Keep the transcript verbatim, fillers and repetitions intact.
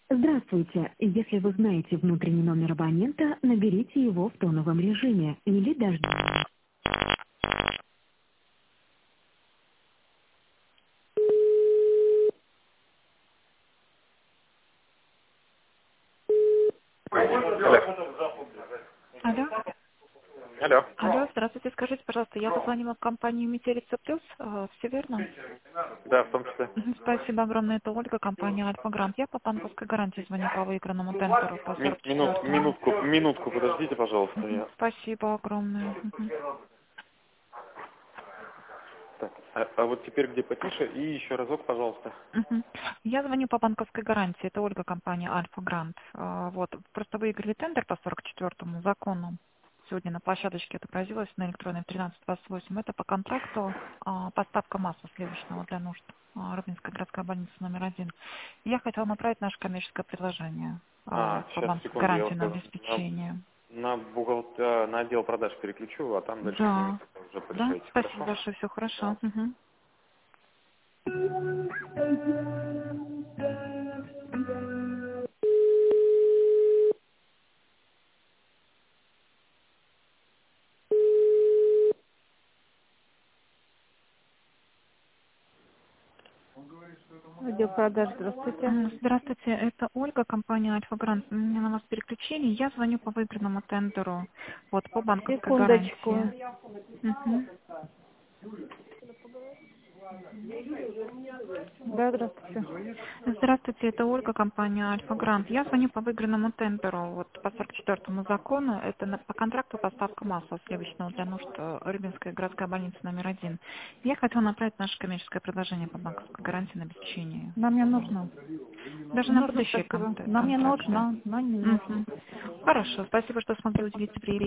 Здравствуйте. Если вы знаете внутренний номер абонента, наберите его в тоновом режиме или дождитесь. Алло. Алло. Алло, здравствуйте. Скажите, пожалуйста, я позвонила в компанию Метелица Плюс. Э, Все верно? Да, в том числе. Мгм. Спасибо огромное. Это Ольга, компания Альфа Грант. Я по банковской гарантии звоню по выигранному тендеру по Ми- сорок минут, четвёртому. минутку, минутку, подождите, пожалуйста. Мгм. Я... Спасибо огромное. Мгм. Так, а, а вот теперь где потише и еще разок, пожалуйста. Мгм. Я звоню по банковской гарантии. Это Ольга, компания Альфа Грант. Э, Вот. Просто выиграли тендер по сорок четвёртому закону. Сегодня на площадочке отобразилось на электронной в тринадцать двадцать восемь. Это по контракту а, поставка масла сливочного для нужд а, Рыбинской городской больницы номер один. Я хотела направить наше коммерческое предложение а, А, по сейчас, банковской секунду, я гарантии вас на как на, обеспечение. на, бухгал- э, на отдел продаж переключу, а там дальше с ними Да, уже да, порешаете. спасибо Хорошо? большое, все хорошо. Да. Мгм. Отдел продаж, здравствуйте. М, Здравствуйте, это Ольга, компания Альфа Грант. Меня на вас переключили. Я звоню по выигранному тендеру, вот, по банковской Секундочку. гарантии. Мгм. Да, здравствуйте. Здравствуйте, это Ольга, компания Альфа Грант. Я звоню по выигранному тендеру, вот, по сорок четвёртому закону. Это на- по контракту поставка масла сливочного для нужд э, Рыбинской городской больницы номер один. Я хотела направить наше коммерческое предложение по банковской гарантии на обеспечение. Нам не Вот. нужно. Даже Не на нужно, будущие спасибо. конт- Нам не контракты. нужно, но не нужно. Мгм. Хорошо, спасибо, что смогли уделить время.